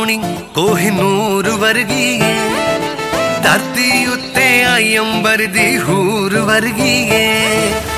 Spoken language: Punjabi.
सोहनी कोहिनूर वर्गी है, धरती उत्ते आई अंबर दी हूर वर्गी है।